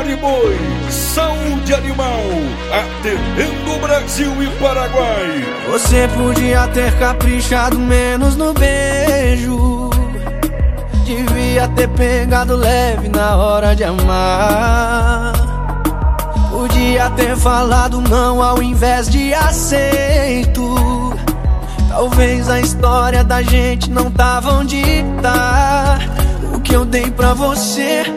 Mariboi, saúde animal, atendendo o Brasil e Paraguai. Você podia ter caprichado menos no beijo, devia ter pegado leve na hora de amar. Podia ter falado não ao invés de aceito. Talvez a história da gente não tava onde tá. O que eu dei pra você,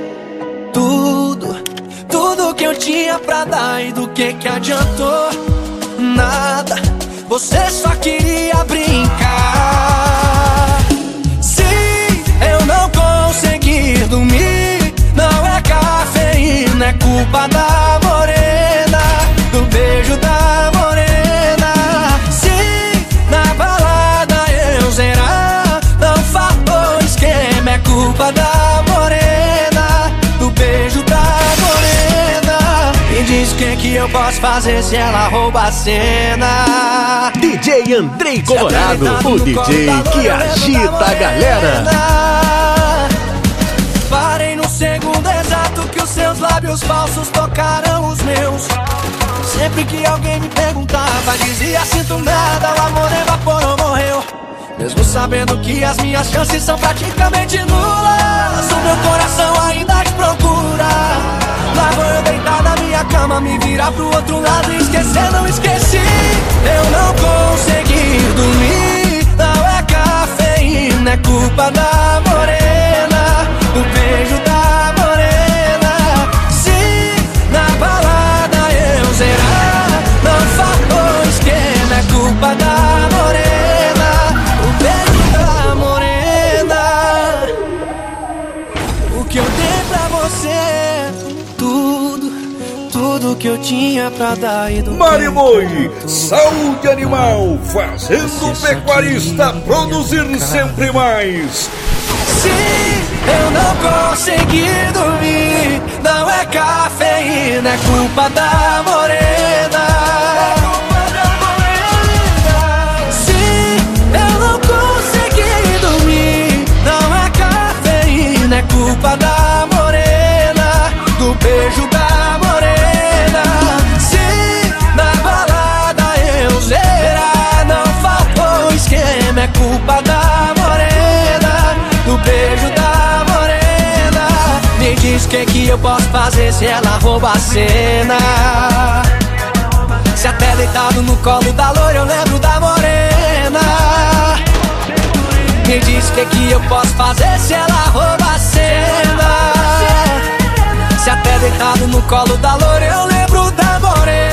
tudo que eu tinha pra dar, e do que adiantou? Nada, você só queria brincar. Se eu não conseguir dormir, não é cafeína, é culpa da morena, do beijo da morena. Se na balada eu zerar, não faltou esquema, é culpa da morena, do beijo da morena. Me diz o que eu posso fazer se ela rouba a cena. DJ Andrei Colorado, o DJ que agita a galera. Parei no segundo exato que os seus lábios falsos tocaram os meus. Sempre que alguém me perguntava, dizia sinto nada, o amor evaporou, morreu. Mesmo sabendo que as minhas chances são praticamente nulas, o meu coração ainda te procura. Lá vou eu deitar na minha cama, me virar pro outro lado e esquecer, não esqueci. Eu não consegui dormir, não é cafeína, é culpa da morena, do beijo da morena. Se na balada eu zerar, não faltou esquema, é culpa da morena, o beijo da morena. O que eu dei pra você, tudo que eu tinha pra dar, e do Mariboi, saúde animal, fazendo o pecuarista produzir sempre mais. Se eu não conseguir dormir, não é cafeína, é culpa da morena. Se eu não conseguir dormir, não é cafeína, é culpa da morena, do beijo da morena. Se na balada eu zerar, não faltou esquema, é culpa da morena, do beijo da morena. Me diz o que eu posso fazer se ela rouba a cena. Se até deitado no colo da loira eu lembro da morena. Me diz o que eu posso fazer se ela rouba a cena. Se até deitado no colo da loira eu lembro da morena.